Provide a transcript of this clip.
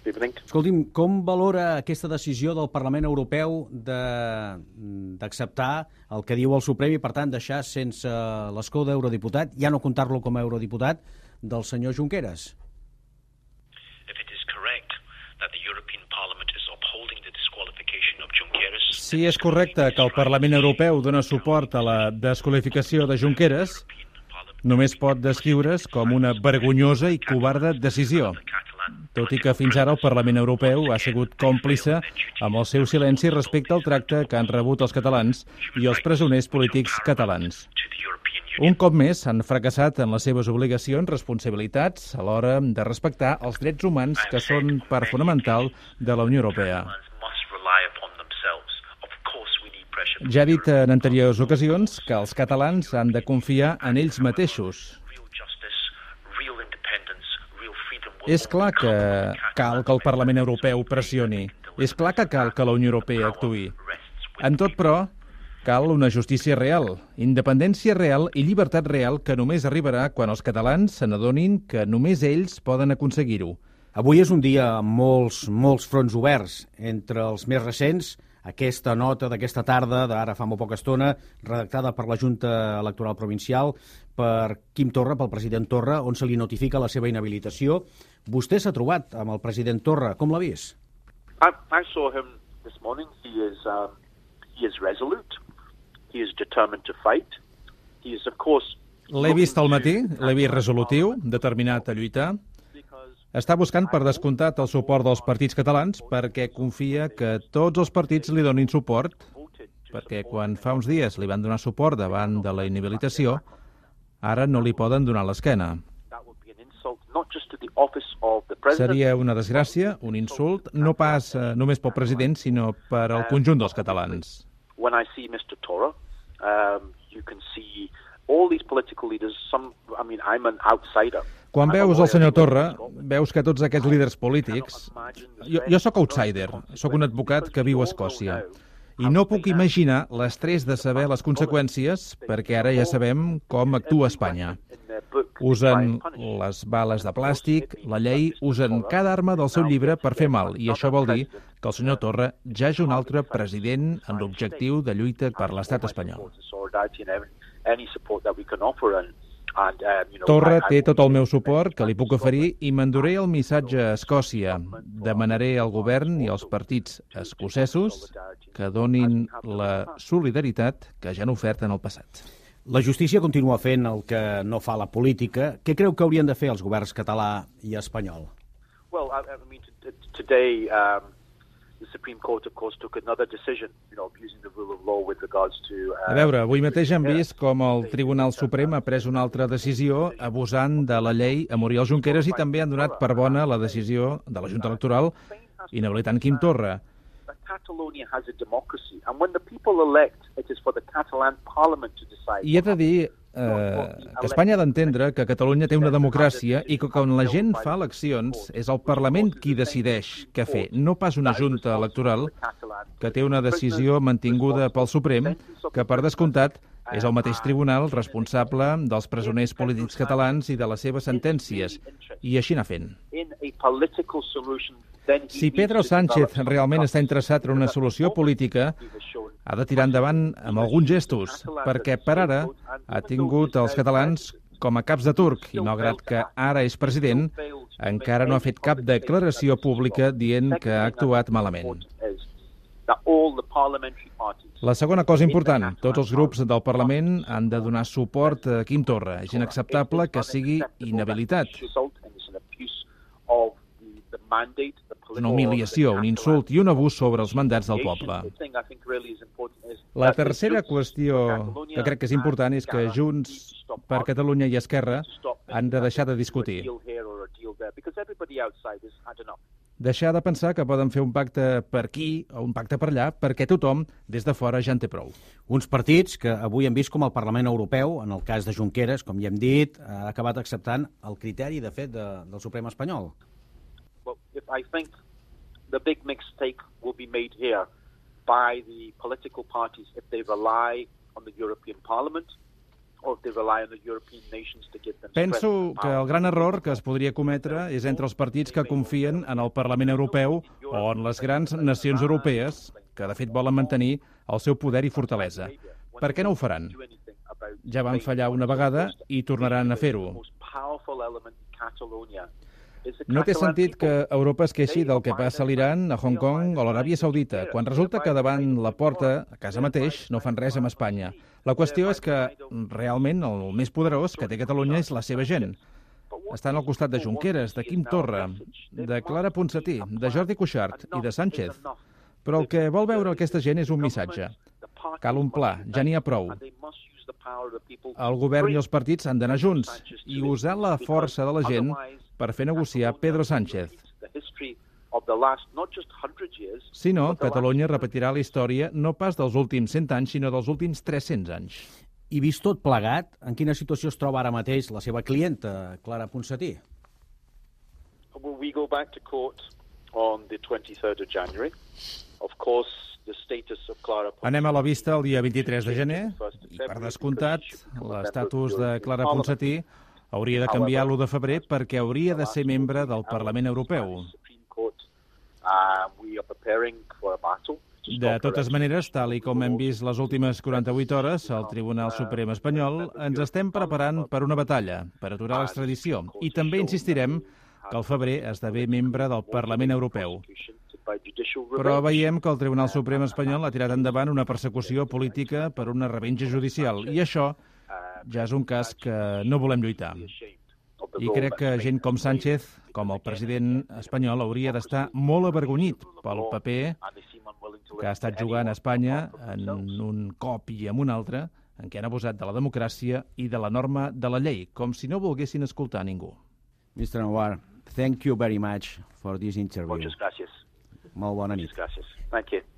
Escolti'm, com valora aquesta decisió del Parlament Europeu d'acceptar el que diu el Suprem i, per tant, deixar sense l'escó d'eurodiputat, ja no comptar-lo com a eurodiputat, del senyor Junqueras? Si és correcte que el Parlament Europeu dona suport a la desqualificació de Junqueras, només pot descriure's com una vergonyosa i covarda decisió, tot i que fins ara el Parlament Europeu ha sigut còmplice amb el seu silenci respecte al tracte que han rebut els catalans i els presoners polítics catalans. Un cop més han fracassat en les seves obligacions, responsabilitats, a l'hora de respectar els drets humans que són part fonamental de la Unió Europea. Ja he dit en anteriors ocasions que els catalans han de confiar en ells mateixos. És clar que cal que el Parlament Europeu pressioni. És clar que cal que la Unió Europea actuï. En tot, però, cal una justícia real, independència real i llibertat real que només arribarà quan els catalans se n'adonin que només ells poden aconseguir-ho. Avui és un dia amb molts fronts oberts. Entre els més recents, aquesta nota d'aquesta tarda, d'ara fa molt poca estona, redactada per la Junta Electoral Provincial, per Quim Torra, pel president Torra, on se li notifica la seva inhabilitació. Vostè s'ha trobat amb el president Torra. Com l'ha vist? I saw him this morning. He is resolute. He is determined to fight. He is, of course... L'he vist al matí, l'he vist resolutiu, determinat a lluitar. Està buscant, per descomptat, el suport dels partits catalans perquè confia que tots els partits li donin suport, perquè quan fa uns dies li van donar suport davant de la inhabilitació, ara no li poden donar l'esquena. Seria una desgràcia, un insult, no pas només pel president, sinó per al conjunt dels catalans. When I see Mr. Torra, you can see all these political leaders, I'm an outsider. Quan veus el senyor Torra, veus que tots aquests líders polítics... Jo sóc outsider, sóc un advocat que viu a Escòcia. I no puc imaginar l'estrès de saber les conseqüències, perquè ara ja sabem com actua Espanya. Usen les bales de plàstic, la llei, usen cada arma del seu llibre per fer mal, i això vol dir que el senyor Torra ja és un altre president en l'objectiu de lluita per l'estat espanyol. Torra té tot el meu suport que li puc oferir i m'enduré el missatge a Escòcia. Demanaré al govern i als partits escocesos que donin la solidaritat que ja han ofert en el passat. La justícia continua fent el que no fa la política. Què creu que haurien de fer els governs català i espanyol? Well, today the Supreme Court, of course, took another decision, using the rule of law with regards to... A veure, avui mateix hem vist com el Tribunal Suprem ha pres una altra decisió abusant de la llei a Muriel Junqueras i també han donat per bona la decisió de la Junta Electoral inhabilitant Quim Torra. Catalonia has a democracy, and when the people elect, it is for the Catalan Parliament to decide. I he de dir que Espanya ha d'entendre que Catalunya té una democràcia i que quan la gent fa eleccions és el Parlament qui decideix què fer, no pas una junta electoral que té una decisió mantinguda pel Suprem, que per descomptat és el mateix tribunal responsable dels presoners polítics catalans i de les seves sentències, i així anar fent. Si Pedro Sánchez realment està interessat en una solució política, ha de tirar endavant amb alguns gestos, perquè per ara ha tingut els catalans com a caps de turc i, malgrat que ara és president, encara no ha fet cap declaració pública dient que ha actuat malament. La segona cosa important, tots els grups del Parlament han de donar suport a Quim Torra. És inacceptable que sigui inhabilitat. Una humiliació, un insult i un abús sobre els mandats del poble. La tercera qüestió que crec que és important és que Junts per Catalunya i Esquerra han de deixar de discutir. Deixar de pensar que poden fer un pacte per aquí o un pacte per allà, perquè tothom, des de fora, ja en té prou. Uns partits que avui hem vist com el Parlament Europeu, en el cas de Junqueras, com ja hem dit, ha acabat acceptant el criteri, de fet, del Suprem espanyol. Well, I think the big mistake will be made here by the political parties if they rely on the European Parliament Penso que el gran error que es podria cometre és entre els partits que confien en el Parlament Europeu o en les grans nacions europees, que de fet volen mantenir el seu poder i fortalesa. Per què no ho faran? Ja van fallar una vegada i tornaran a fer-ho. No té sentit que Europa es queixi del que passa a l'Iran, a Hong Kong o a l'Aràbia Saudita, quan resulta que davant la porta, a casa mateix, no fan res amb Espanya. La qüestió és que realment el més poderós que té Catalunya és la seva gent. Estan al costat de Junqueras, de Quim Torra, de Clara Ponsatí, de Jordi Cuixart i de Sánchez. Però el que vol veure aquesta gent és un missatge. Cal un pla, ja n'hi ha prou. El govern i els partits han d'anar junts i usar la força de la gent per fer negociar Pedro Sánchez. Si no, Catalunya repetirà la història no pas dels últims 100 anys, sinó dels últims 300 anys. I vist tot plegat, en quina situació es troba ara mateix la seva clienta, Clara Ponsatí? We go back to court on the 23rd of January. Of course, anem a la vista el dia 23 de gener i, per descomptat, l'estatus de Clara Ponsatí hauria de canviar l'1 de febrer perquè hauria de ser membre del Parlament Europeu. De totes maneres, tal i com hem vist les últimes 48 hores al Tribunal Suprem espanyol, ens estem preparant per una batalla, per aturar l'extradició, i també insistirem que al febrer esdevé membre del Parlament Europeu. Però veiem que el Tribunal Suprem espanyol ha tirat endavant una persecució política per una revenja judicial, i això ja és un cas que no volem lluitar. I crec que gent com Sánchez, com el president espanyol, hauria d'estar molt avergonyit pel paper que ha estat jugant a Espanya en un cop i en un altre, en què han abusat de la democràcia i de la norma de la llei, com si no volguessin escoltar ningú. Mr. Anwar, thank you very much for this interview. Moltes gràcies. Molt bona nit. Gràcies. Thank you.